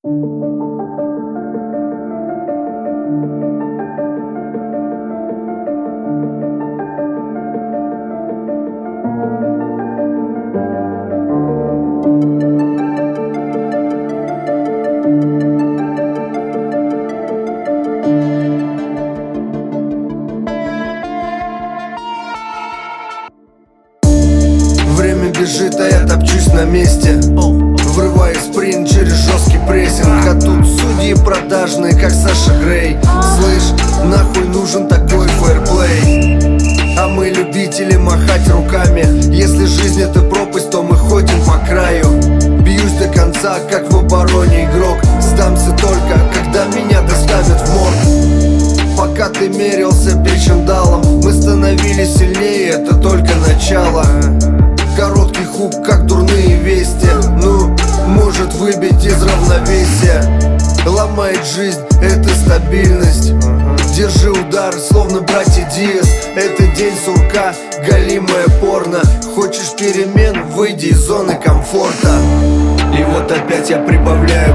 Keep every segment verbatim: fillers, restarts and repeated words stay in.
Время бежит, а я топчусь на месте, врываясь в спринт через жесткий прессинг. А тут судьи продажные, как Саша Грей. Слышь, нахуй нужен такой фэрплей? А мы любители махать руками. Если жизнь это пропасть, то мы ходим по краю. Бьюсь до конца, как в обороне игрок. Сдамся только, когда меня доставят в морг. Пока ты мерился причиндалом, мы становились сильнее, это только начало. Короткий хук, как дурные вести, ну, может выбить из равновесия. Ломает жизнь, это стабильность. Держи удар, словно братья Диас. Это день сурка, голимое порно. Хочешь перемен, выйди из зоны комфорта. И вот опять я прибавляю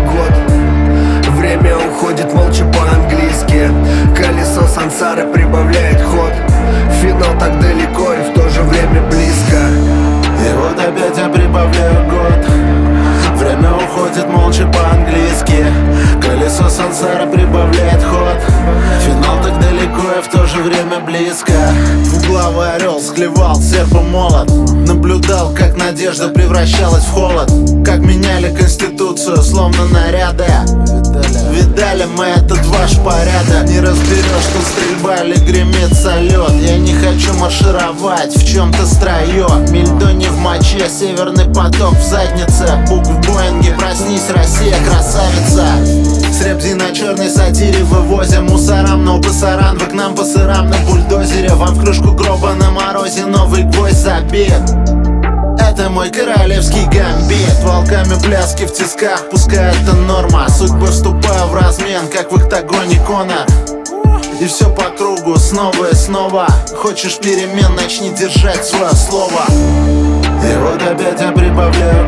год. Время уходит молча по-английски. Колесо сансары прибавляет ход. Финал так далеко и в то же время близко. И вот опять я прибавляю год. Время уходит молча по-английски. Колесо сансара прибавляет ход. Финал так далеко и в то же время близко. Двуглавый орел склевал серп и молот. Наблюдал, как надежда превращалась в холод. Как меняли конституцию, словно наряды. Видали мы этот ваш порядок. Не разберешь, что стрельба или гремит салют. Я не хочу маршировать в чем-то строю. Мельдо не в моче, северный поток в заднице. Бук в Боинге, проснись, Россия, красавица. С ребзи на черной сатире вывозим мусорам, но пасаран. Вы к нам по сырам на бульдозере. Вам в крышку гроба на морозе новый гвоздь забит. Это мой королевский гамбит. Волками пляски в тисках, пускай это норма. Судьбы вступаю в размен, как в октагоне Конор. И все по кругу, снова и снова. Хочешь перемен, начни держать свое слово. И вот опять я прибавляю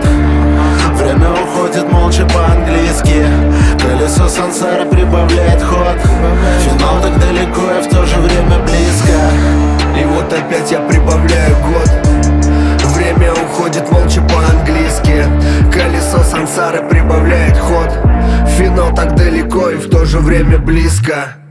год. Время уходит молча по-английски. Колесо сансара прибавляет ход. Финал так далеко и в то же время близко. И вот опять я прибавляю год. Время уходит молча по-английски. Колесо сансары прибавляет ход. Финал так далеко и в то же время близко.